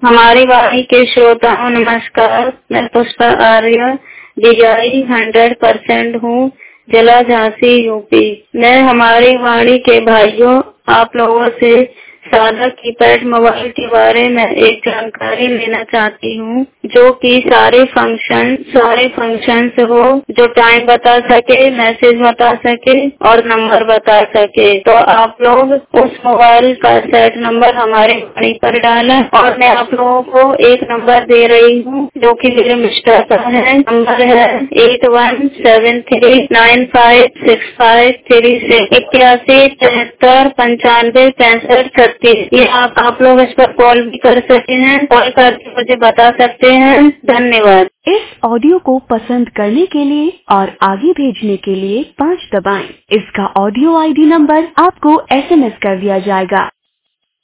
हमारी वाणी के श्रोताओं नमस्कार। मैं पुष्पा आर्य DI 100% हूँ, जिला झांसी यूपी। मैं हमारी वाणी के भाइयों आप लोगों से सादा कीपैड मोबाइल के बारे में एक जानकारी लेना चाहती हूँ, जो कि सारे फंक्शन हो, जो टाइम बता सके, मैसेज बता सके और नंबर बता सके। तो आप लोग उस मोबाइल का सेट नंबर हमारे वाणी पर डालें और मैं आप लोगों को एक नंबर दे रही हूँ, जो कि मेरे मिस्टर का है। नंबर है 8173956536 8173956536। ये आप लोग इस पर कॉल भी कर सकते हैं, कॉल करके मुझे बता सकते हैं। धन्यवाद। इस ऑडियो को पसंद करने के लिए और आगे भेजने के लिए 5 दबाएं। इसका ऑडियो ID नंबर आपको SMS कर दिया जाएगा।